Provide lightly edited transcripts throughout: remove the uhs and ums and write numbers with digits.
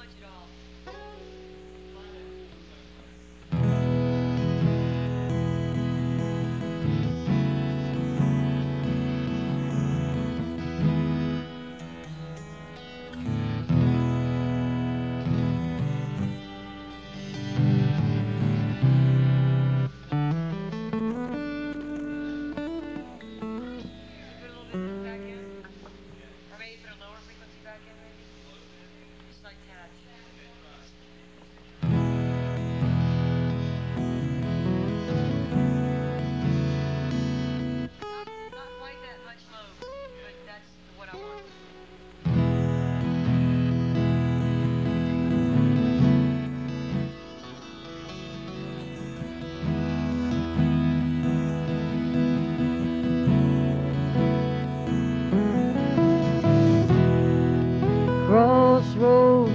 Crossroads,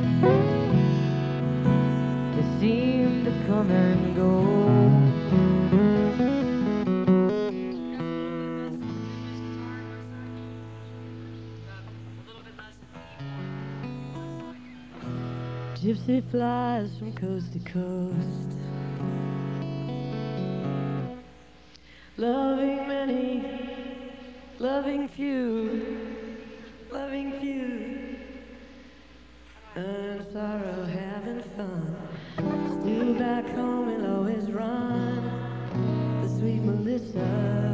they seem to come and go. Gypsy flies from coast to coast, loving many, loving few, and sorrow having fun. Still back home and always run, the sweet Melissa.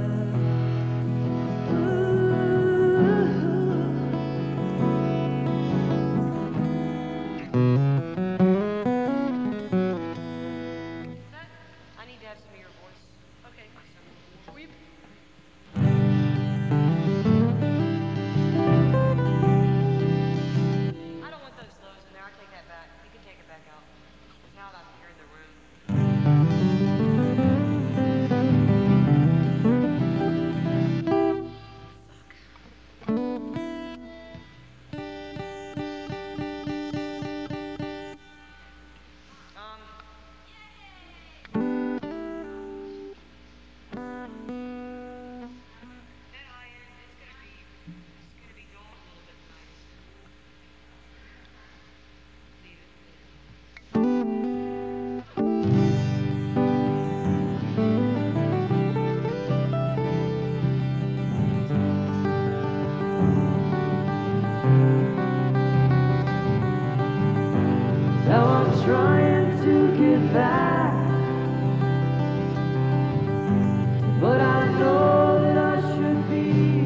Now I'm trying to get back, but I know that I should be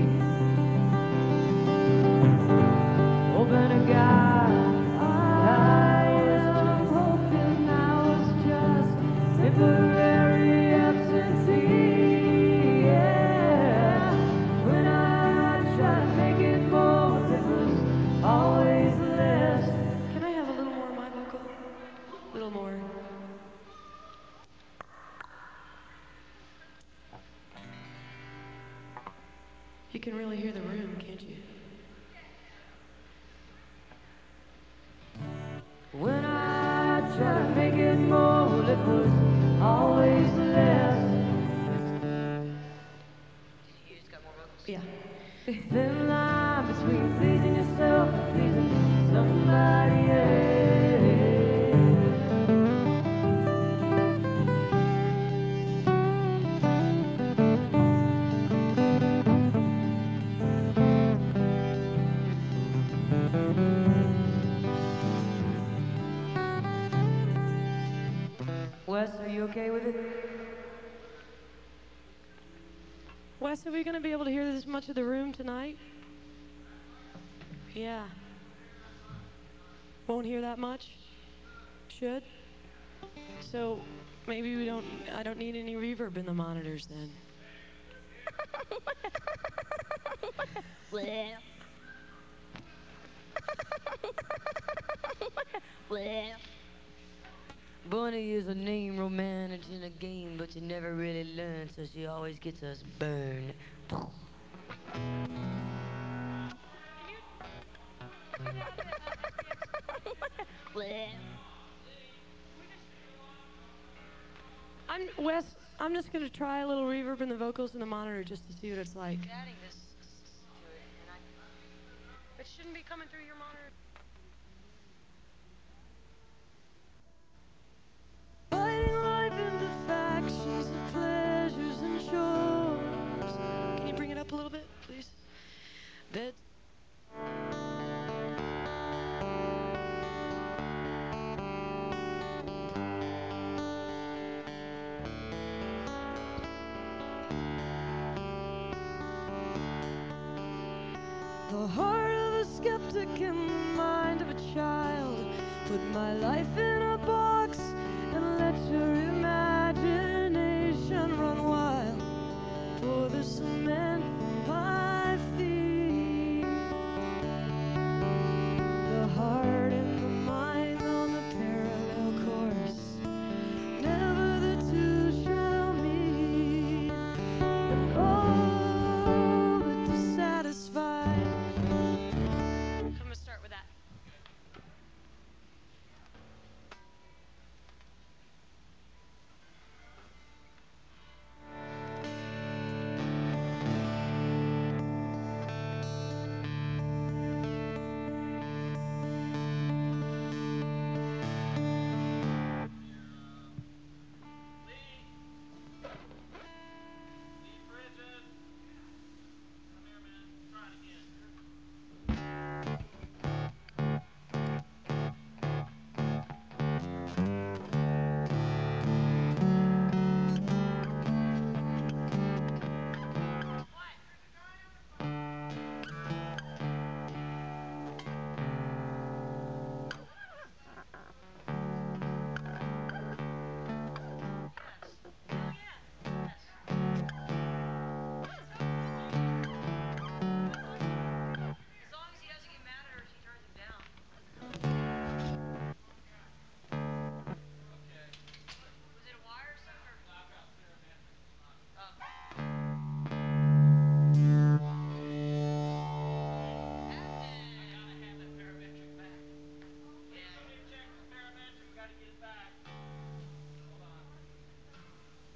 open to God. I'm hoping now it's just temporary absentee. Yeah, when I try to make it more, it was always less. Can I have a little more of my vocal? A little more. You can really hear the room, can't you? When I try to make it more, it was always less. Yeah. Thin line between pleasing yourself and pleasing somebody else. Wes, are you okay with it? Wes, are we going to be able to hear this much of the room tonight? Yeah. Won't hear that much? Should? So maybe I don't need any reverb in the monitors then. Bunny is a name romantic in a game, but you never really learn, so she always gets us burned. Wes, I'm just going to try a little reverb in the vocals in the monitor just to see what it's like. Adding this to it, and it shouldn't be coming through your monitor. Bed. The heart of a skeptic and the mind of a child. Put my life in a box and let your imagination run wild. For this